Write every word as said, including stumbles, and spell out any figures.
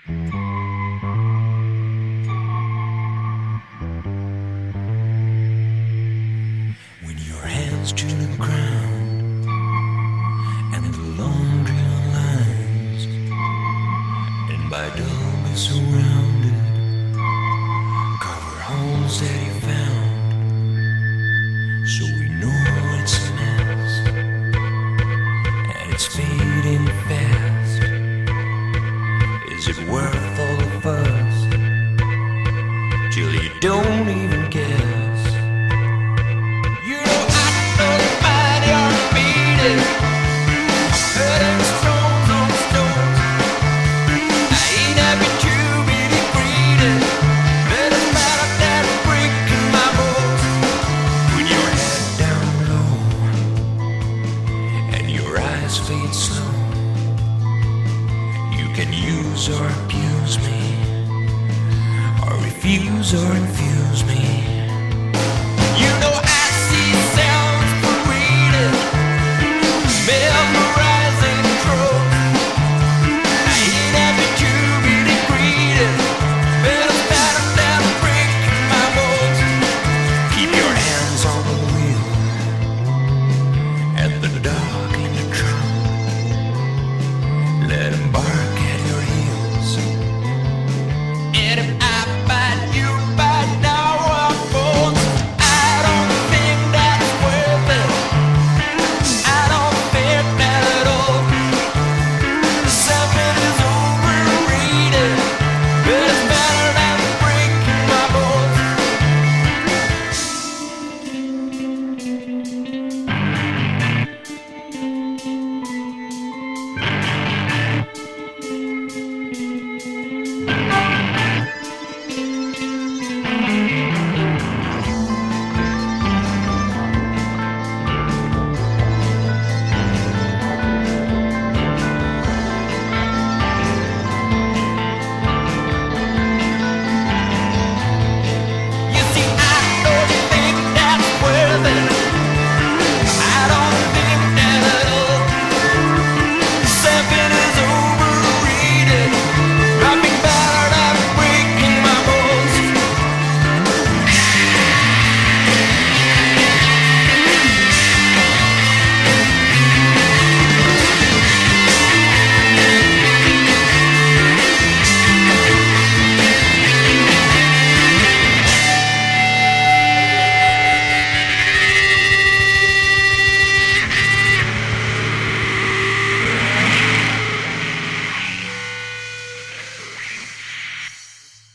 When your hands to the ground and the laundry lines, and by double surrounded, cover holes that you found, so we know it's a mess and it's fading fast. Is it worth all the fuss till you don't even guess? You know I know the mind you're beating, hurting stones on stones. I ain't happy to be degraded, but it's matter that breaking my bones. When your head down low and your eyes fade slow, you can use or abuse me, or refuse or infuse me.